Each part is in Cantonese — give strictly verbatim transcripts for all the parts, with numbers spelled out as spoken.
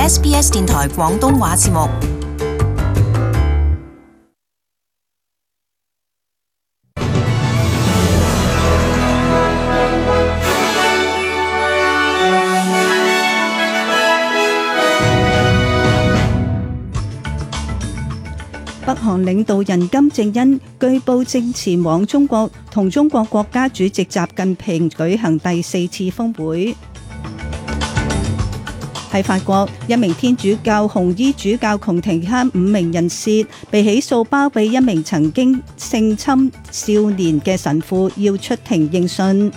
S B S 電台廣東話節目。 北韓領導人金正恩據報正前往中國，同中國國家主席習近平舉行第四次峰會。喺法國，一名天主教紅衣主教同其他五名人士被起訴包庇一名曾經性侵少年嘅神父，要出庭應訊。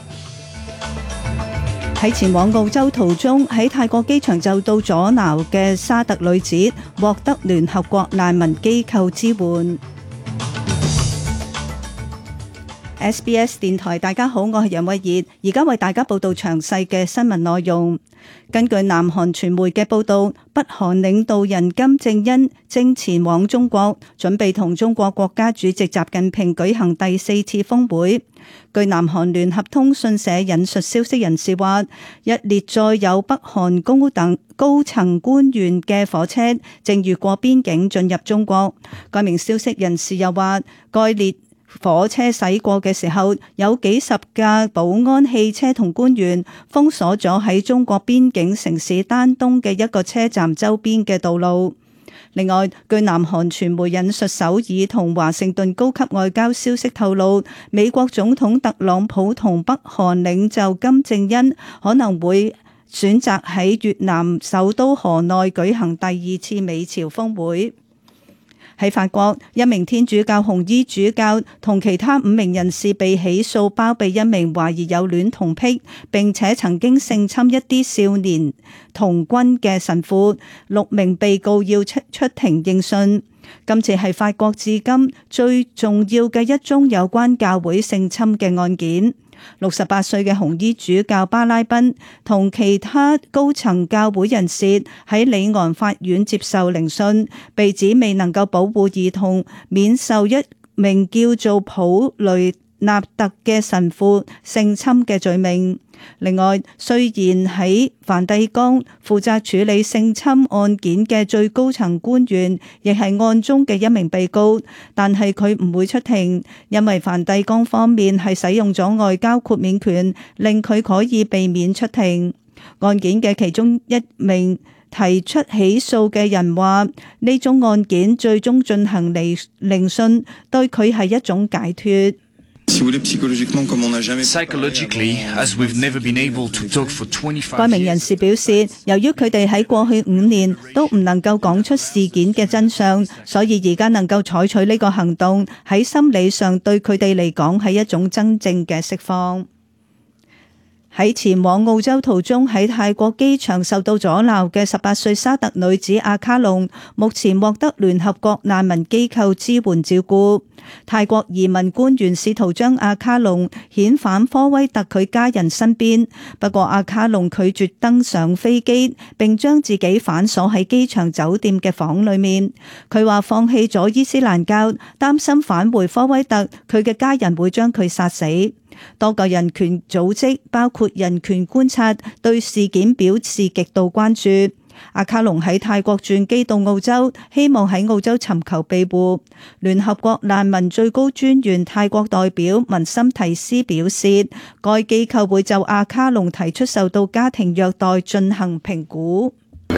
喺前往澳洲途中，喺泰國機場受到阻撓嘅沙特女子獲得聯合國難民機構支援。S B S 電台，大家好，我係楊慧儀，而家為大家報道詳細嘅新聞內容。根據南韓傳媒嘅報道，北韓領導人金正恩正前往中國，準備同中國國家主席習近平舉行第四次峰會。據南韓聯合通訊社引述消息人士話，一列載有北韓高等高層官員嘅火車正越過邊境進入中國。該名消息人士又話，該列火車駛過嘅時候，有幾十架保安汽車同官員封鎖咗喺中國邊境城市丹東嘅一個車站周邊嘅道路。另外，據南韓傳媒引述首爾同華盛頓高級外交消息透露，美國總統特朗普同北韓領袖金正恩可能會選擇喺越南首都河內舉行第二次美朝峰會。喺法國，一名天主教紅衣主教同其他五名人士被起訴包庇一名懷疑有戀童癖並且曾經性侵一啲少年童軍嘅神父。六名被告要出出庭應訊。今次係法國至今最重要嘅一宗有關教會性侵嘅案件。六十八歲嘅紅衣主教巴拉賓同其他高層教會人士喺里昂法院接受聆訊，被指未能夠保護兒童免受一名叫做普雷納特嘅神父性侵嘅罪名。另外，雖然喺梵蒂岡負責處理性侵案件嘅最高層官員亦係案中嘅一名被告，但係佢唔會出庭，因為梵蒂岡方面係使用咗外交豁免權，令佢可以避免出庭。案件嘅其中一名提出起訴嘅人話，呢宗案件最終進行嚟聆訊，對佢係一種解脫。該名人士表示，由於佢哋喺過去五年都唔能夠講出事件嘅真相，所以而家能夠採取呢個行動，喺心理上對佢哋嚟講係一種真正嘅釋放。喺前往澳洲途中喺泰國機場受到阻撓嘅十八歲沙特女子阿卡龍，目前獲得聯合國難民機構支援照顧。泰國移民官員試圖將阿卡龍遣返科威特佢家人身邊，不過阿卡龍拒絕登上飛機，並將自己反鎖喺機場酒店嘅房裏面。佢話放棄咗伊斯蘭教，擔心返回科威特，佢嘅家人會將佢殺死。多個人權組織，包括人權觀察，對事件表示極度關注。阿卡龍喺泰國轉機到澳洲，希望喺澳洲尋求庇護。聯合國難民最高專員泰國代表文森提斯表示，該機構會就阿卡龍提出受到家庭虐待進行評估。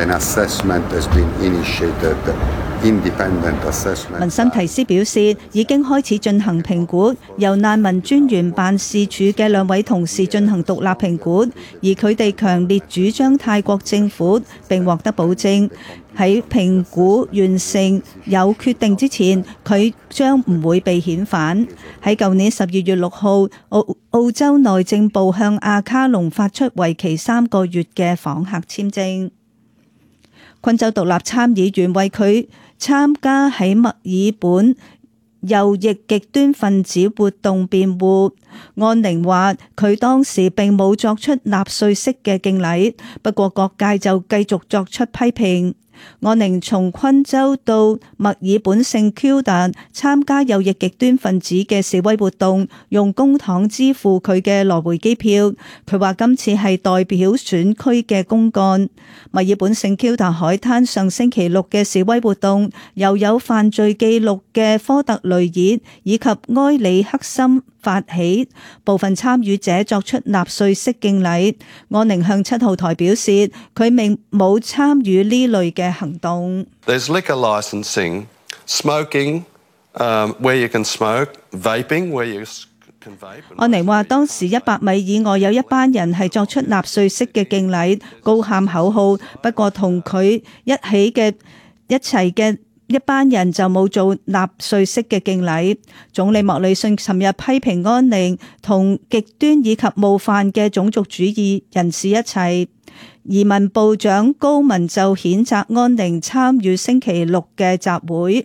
文森提斯表示，已經開始進行評估，由難民專員辦事處嘅兩位同事進行獨立評估，而佢哋強烈主張泰國政府並獲得保證，喺評估完成有決定之前，佢將唔會被遣返。喺舊年十二月六號，澳澳洲內政部向阿卡龍發出為期三個月嘅訪客簽證。昆州獨立參議員為佢參加喺墨爾本右翼極端分子活動辯護。安寧話佢當時並冇作出納粹式嘅敬禮，不過各界就繼續作出批評。 安寧從昆州到墨爾本聖 Kilda 參加右翼極端分子嘅示威活動，用公帑支付佢嘅來回機票。佢話今次係代表選區嘅公幹。墨爾本聖 Kilda 海灘上星期六嘅示威活動，由有犯罪記錄嘅科特雷爾以及埃里克森發起，部分參與者作出納粹式敬禮。安寧向七號台表示，佢並冇參與呢類嘅行動。 There's liquor licensing, smoking, um, where you can smoke, vaping, where you can vape. 安寧話，當時一百米以外有一班人係作出納粹式嘅敬禮，高喊口號。不過同佢一起嘅一齊嘅一班人就冇做納粹式嘅敬禮。總理莫里遜尋日批評安寧同極端以及冒犯嘅種族主義人士一齊。移民部長高文就譴責安寧參與星期六嘅集會。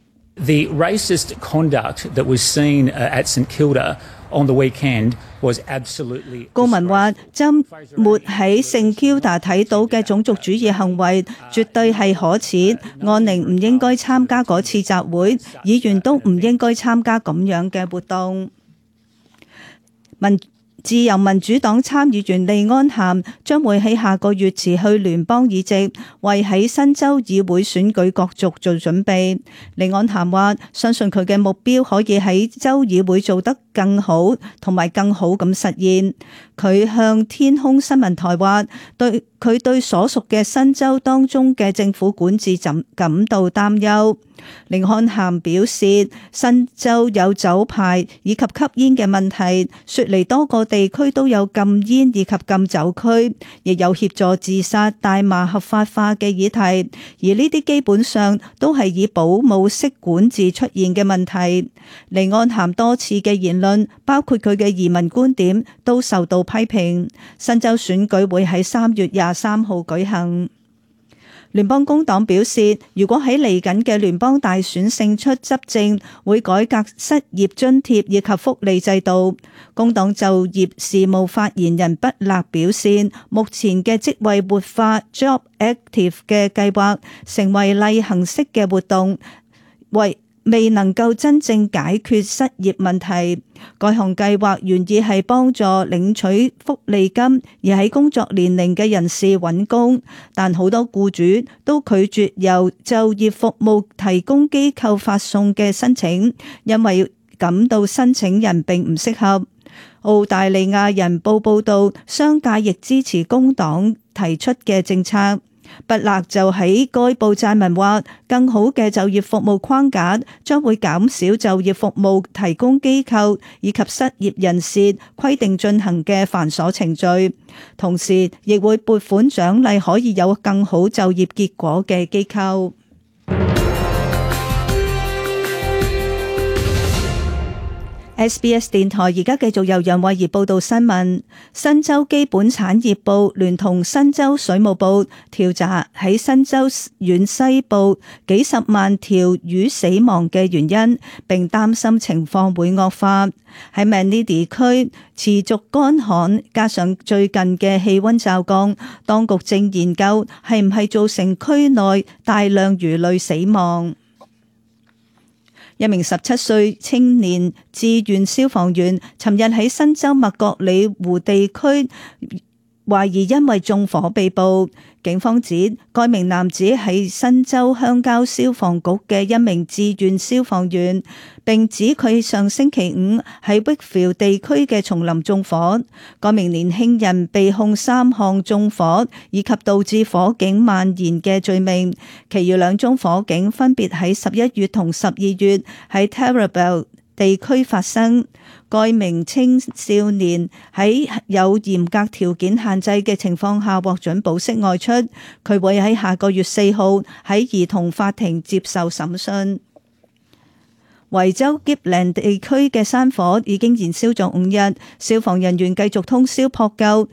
The racist conduct that was seen at St Kilda on the weekend was absolutely。 高文話：周末喺聖 Kilda 睇到嘅種族主義行為絕對係可恥，安寧唔應該參加嗰次集會，議員都唔應該參加咁樣嘅活動。民自由民主黨參議員利安咸將會喺下個月辭去聯邦議席，為喺新州議會選舉角逐做準備。利安咸話：相信佢嘅目標可以喺州議會做得更好，同埋更好咁實現。佢向天空新聞台話：對佢對所屬嘅新州當中嘅政府管治感感到擔憂。凌漢咸表示，新州有酒牌以及吸煙嘅問題，雪梨多個地區都有禁煙以及禁酒區，亦有協助自殺大麻合法化嘅議題，而呢啲基本上都係以保姆式管治出現嘅問題。凌漢咸多次嘅言論，包括佢嘅移民觀點，都受到批評。新州選舉會喺三月廿三號舉行。聯邦工黨表示，如果喺嚟緊嘅聯邦大選勝出執政，會改革失業津貼以及福利制度。工黨就業事務發言人畢勒表示，目前嘅職位活化 Job Active 嘅計劃成為例行式嘅活動，為未能夠真正解決失業問題。該項計劃原意係幫助領取福利金而喺工作年齡嘅人士揾工，但好多僱主都拒絕由就業服務提供機構發送嘅申請，因為感到申請人並唔適合。澳大利亞人報報道，商界亦支持工黨提出嘅政策。畢勒就喺該報撰文話，更好嘅就業服務框架將會減少就業服務提供機構以及失業人士規定進行嘅繁瑣程序，同時亦會撥款獎勵可以有更好就業結果嘅機構。S B S 電台而家繼續由楊慧儀報道新聞。新州基本產業部聯同新州水務部調查喺新州縣西部幾十萬條魚死亡嘅原因，並擔心情況會惡化。喺 Manly 地區持續乾旱，加上最近嘅氣溫驟降，當局正研究係唔係造成區內大量魚類死亡。一名十七歲青年志願消防員尋日喺新州麥覺里湖地區懷疑因為縱火被捕。警方指該名男子係新州鄉郊消防局嘅一名志願消防員，並指佢上星期五喺 Wakefield 地區嘅叢林縱火。該名年輕人被控三項縱火以及導致火警蔓延嘅罪名，其餘兩宗火警分別喺十一月同十二月喺 Terrebonne 地區發生。該名青少年喺有嚴格條件限制嘅情況下獲准保釋外出，佢會喺下個月四號喺兒童法庭接受審訊。維州吉蘭地區嘅山火已經燃燒咗五日，消防人員繼續通宵撲救。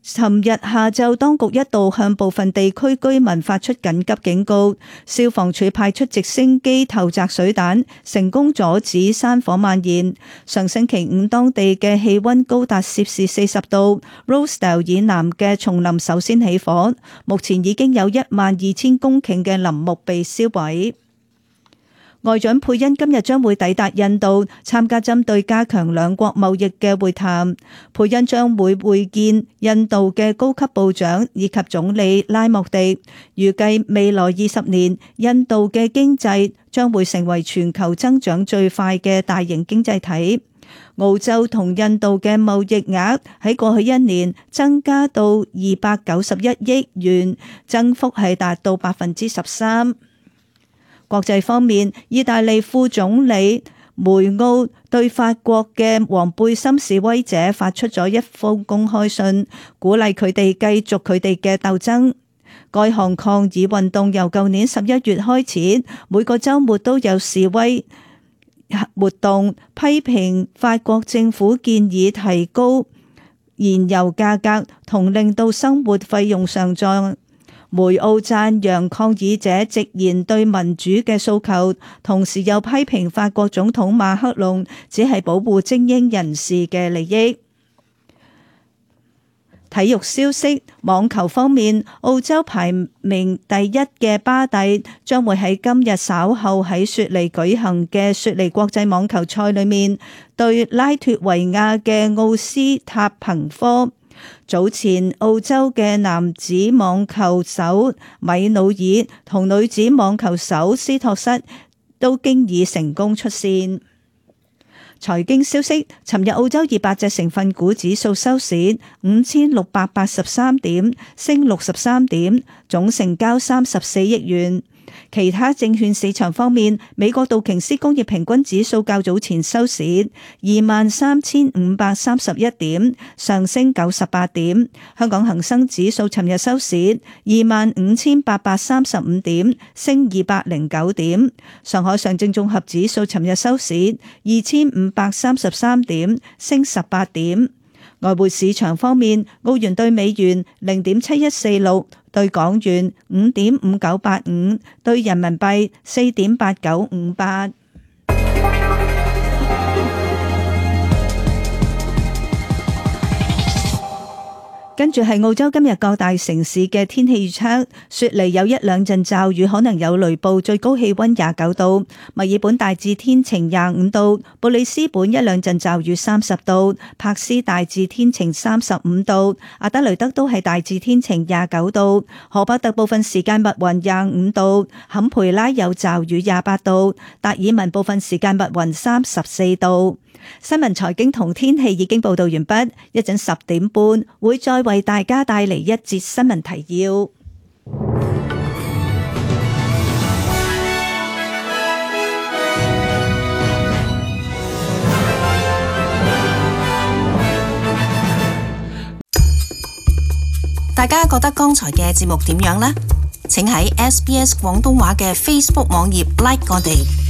尋日下晝，當局一度向部分地區居民發出緊急警告，消防處派出直升機投擲水彈，成功阻止山火蔓延。上星期五，當地嘅氣溫高達攝氏四十度 ，Rosedale 以南嘅叢林首先起火，目前已經有一萬二千公頃嘅林木被燒毀。外長佩恩今日將會抵達印度，參加針對加強兩國貿易嘅會談。佩恩將會會見印度嘅高級部長以及總理拉莫迪。預計未來二十年，印度嘅經濟將會成為全球增長最快嘅大型經濟體。澳洲同印度嘅貿易額喺過去一年增加到二百九十一億元，增幅係達到百分之十三。國際方面，意大利副總理梅奧對法國嘅黃背心示威者發出咗一封公開信，鼓勵佢哋繼續佢哋嘅鬥爭。該項抗議運動由舊年十一月開始，每個週末都有示威活動，批評法國政府建議提高燃油價格同令到生活費用上漲。梅奧讚揚抗議者直言對民主嘅訴求，同時又批評法國總統馬克龍只係保護精英人士嘅利益。體育消息，網球方面，澳洲排名第一嘅巴蒂將會喺今日稍後喺雪梨舉行嘅雪梨國際網球賽裏面對拉脫維亞嘅奧斯塔彭科。早前澳洲嘅男子網球手米努爾同女子網球手斯托瑟都經已成功出線。財經消息，尋日澳洲二百隻成分股指數收市五千六百八十三點，升六十三點，總成交三十四億元。其他證券市場方面，美國道瓊斯工業平均指數較早前收市二萬三千五百三十一點，上升九十八點。香港恒生指數尋日收市二萬五千八百三十五點，升二百零九點。上海上證綜合指數尋日收市二千五百三十三點，升十八點。外匯市場方面，澳元兌美元零點七一四六，兌港元五點五九八五，兌人民幣四點八九五八。跟住係澳洲今日各大城市嘅天氣預測，雪梨有一兩陣驟雨，可能有雷暴，最高氣溫廿九度；墨爾本大致天晴廿五度；布里斯本一兩陣驟雨三十度；柏斯大致天晴三十五度；阿德雷德都係大致天晴廿九度；荷伯特部分時間密雲廿五度；坎培拉有驟雨廿八度；達爾文部分時間密雲三十四度。新聞財經同天氣已經報道完畢，一陣十點半會再為大家帶嚟一節新聞提要。 大家覺得剛才嘅節目點樣呢？請喺 S B S 廣東話嘅 Facebook 網頁 like 我哋。